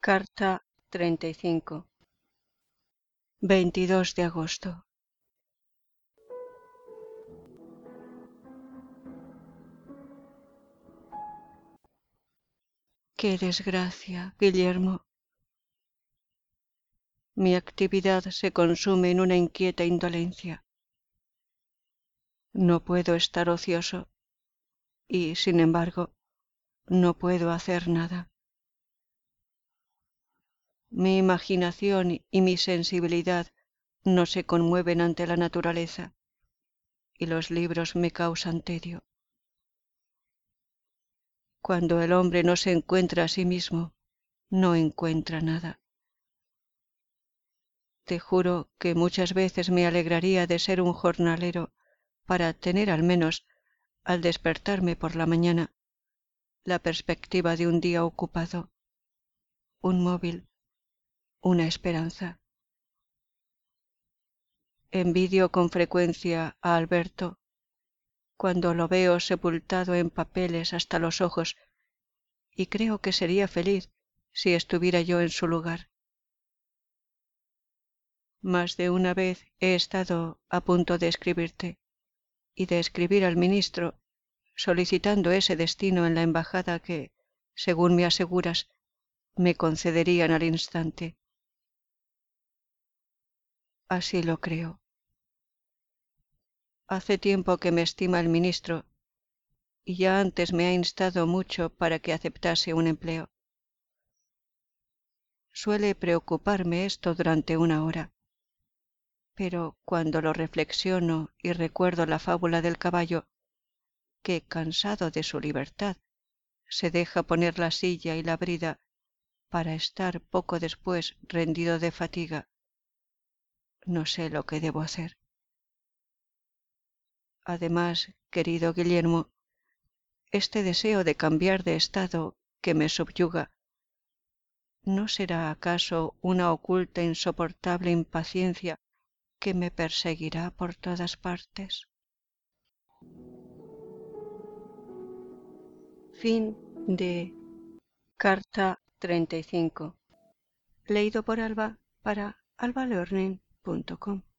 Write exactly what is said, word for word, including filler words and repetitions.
Carta treinta y cinco. veintidós de agosto. ¡Qué desgracia, Guillermo! Mi actividad se consume en una inquieta indolencia. No puedo estar ocioso y, sin embargo, no puedo hacer nada. Mi imaginación y mi sensibilidad no se conmueven ante la naturaleza y los libros me causan tedio. Cuando el hombre no se encuentra a sí mismo, no encuentra nada. Te juro que muchas veces me alegraría de ser un jornalero para tener al menos, al despertarme por la mañana, la perspectiva de un día ocupado, un móvil, una esperanza. Envidio con frecuencia a Alberto cuando lo veo sepultado en papeles hasta los ojos y creo que sería feliz si estuviera yo en su lugar. Más de una vez he estado a punto de escribirte y de escribir al ministro solicitando ese destino en la embajada que, según me aseguras, me concederían al instante. Así lo creo. Hace tiempo que me estima el ministro y ya antes me ha instado mucho para que aceptase un empleo. Suele preocuparme esto durante una hora, pero cuando lo reflexiono y recuerdo la fábula del caballo, que, cansado de su libertad, se deja poner la silla y la brida para estar poco después rendido de fatiga, no sé lo que debo hacer. Además, querido Guillermo, este deseo de cambiar de estado que me subyuga, ¿no será acaso una oculta e insoportable impaciencia que me perseguirá por todas partes? Fin de Carta treinta y cinco. Leído por Alba para alba learning punto com.